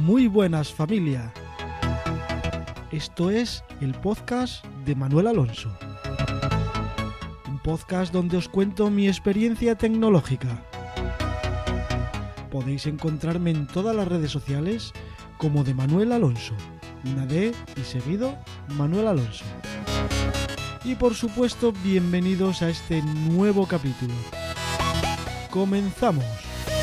Muy buenas, familia. Esto es el podcast de Manuel Alonso. Un podcast donde os cuento mi experiencia tecnológica. Podéis encontrarme en todas las redes sociales como de Manuel Alonso. Una D y seguido Manuel Alonso. Y por supuesto, bienvenidos a este nuevo capítulo. ¡Comenzamos!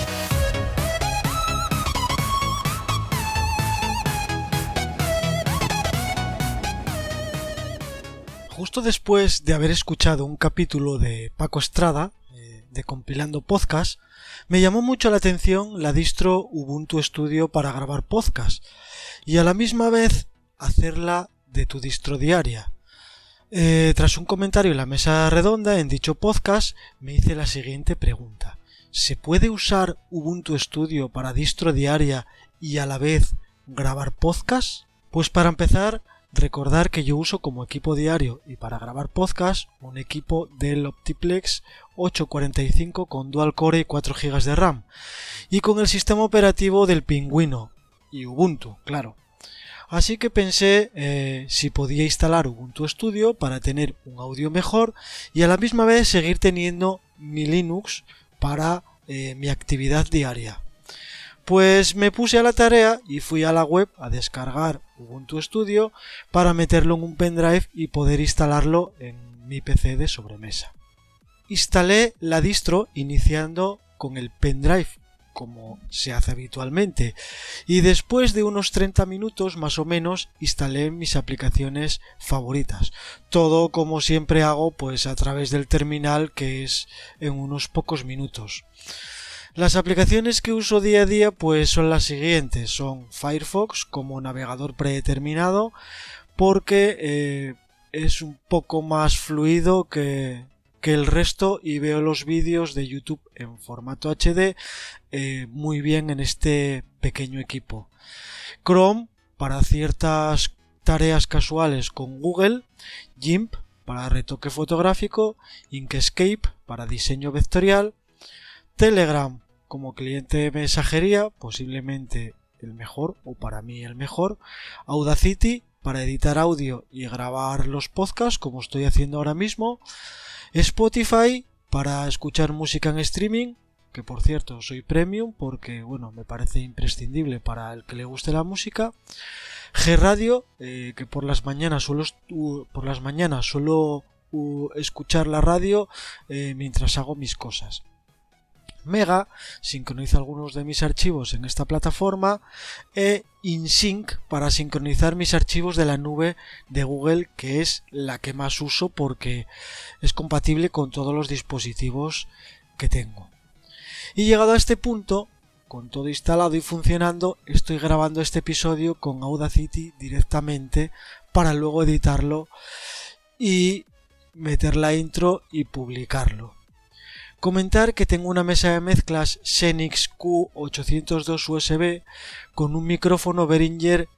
Justo después de haber escuchado un capítulo de Paco Estrada, de Compilando Podcast, me llamó mucho la atención la distro Ubuntu Studio para grabar podcast y a la misma vez hacerla de tu distro diaria. Tras un comentario en la mesa redonda en dicho podcast, me hice la siguiente pregunta. ¿Se puede usar Ubuntu Studio para distro diaria y a la vez grabar podcast? Pues para empezar, recordar que yo uso como equipo diario y para grabar podcast un equipo del Optiplex 845 con dual core y 4 GB de RAM y con el sistema operativo del Pingüino y Ubuntu, claro. Así que pensé si podía instalar Ubuntu Studio para tener un audio mejor y a la misma vez seguir teniendo mi Linux para mi actividad diaria. Pues me puse a la tarea y fui a la web a descargar Ubuntu Studio para meterlo en un pendrive y poder instalarlo en mi PC de sobremesa. Instalé la distro iniciando con el pendrive, como se hace habitualmente, y después de unos 30 minutos más o menos instalé mis aplicaciones favoritas. Todo como siempre hago, pues a través del terminal, que es en unos pocos minutos. Las aplicaciones que uso día a día pues son las siguientes, son Firefox como navegador predeterminado porque es un poco más fluido que el resto y veo los vídeos de YouTube en formato HD muy bien en este pequeño equipo. Chrome para ciertas tareas casuales con Google, GIMP para retoque fotográfico, Inkscape para diseño vectorial, Telegram como cliente de mensajería, posiblemente el mejor o para mí el mejor, Audacity para editar audio y grabar los podcasts como estoy haciendo ahora mismo, Spotify para escuchar música en streaming, que por cierto soy premium porque bueno, me parece imprescindible para el que le guste la música, G-Radio, que por las mañanas suelo escuchar la radio mientras hago mis cosas. Mega, sincronizo algunos de mis archivos en esta plataforma, e InSync para sincronizar mis archivos de la nube de Google, que es la que más uso porque es compatible con todos los dispositivos que tengo. Y llegado a este punto, con todo instalado y funcionando, estoy grabando este episodio con Audacity directamente para luego editarlo y meter la intro y publicarlo. Comentar que tengo una mesa de mezclas Xenix Q802 USB con un micrófono Behringer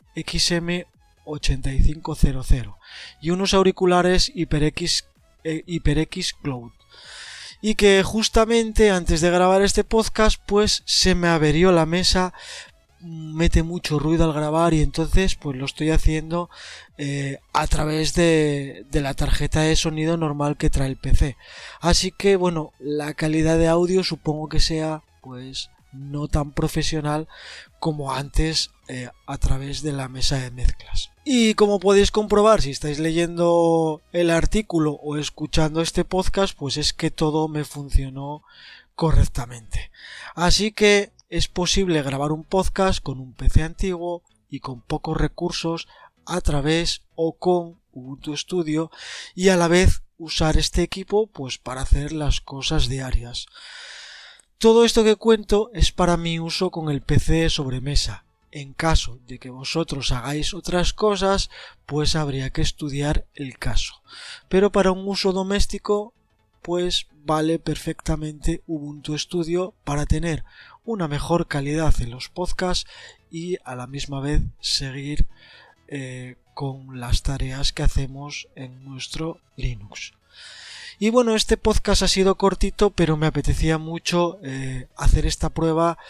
XM8500 y unos auriculares HyperX Cloud. Y que justamente antes de grabar este podcast pues se me averió la mesa, mete mucho ruido al grabar y entonces pues lo estoy haciendo a través de la tarjeta de sonido normal que trae el PC. Así que bueno, la calidad de audio supongo que sea pues no tan profesional como antes a través de la mesa de mezclas. Y como podéis comprobar si estáis leyendo el artículo o escuchando este podcast, pues es que todo me funcionó correctamente. Así que es posible grabar un podcast con un PC antiguo y con pocos recursos a través o con Ubuntu Studio y a la vez usar este equipo pues para hacer las cosas diarias. Todo esto que cuento es para mi uso con el PC de sobremesa. En caso de que vosotros hagáis otras cosas, pues habría que estudiar el caso. Pero para un uso doméstico, pues vale perfectamente Ubuntu Studio para tener una mejor calidad en los podcasts y a la misma vez seguir con las tareas que hacemos en nuestro Linux. Y bueno, este podcast ha sido cortito, pero me apetecía mucho hacer esta prueba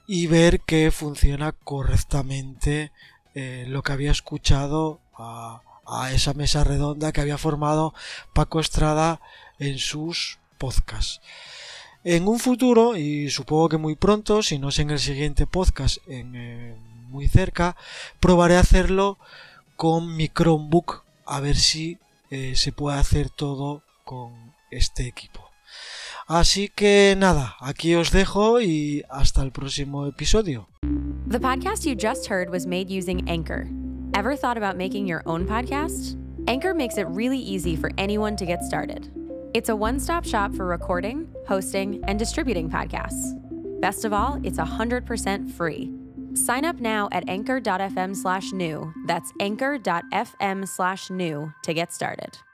y ver que funciona correctamente lo que había escuchado a esa mesa redonda que había formado Paco Estrada en sus podcasts. En un futuro, y supongo que muy pronto, si no es en el siguiente podcast, muy cerca, probaré a hacerlo con mi Chromebook, a ver si se puede hacer todo con este equipo. Así que nada, aquí os dejo y hasta el próximo episodio. The podcast you just heard was made using Anchor. Ever thought about making your own podcast? Anchor makes it really easy for anyone to get started. It's a one-stop shop for recording, hosting, and distributing podcasts. Best of all, it's 100% free. Sign up now at anchor.fm/new. That's anchor.fm/new to get started.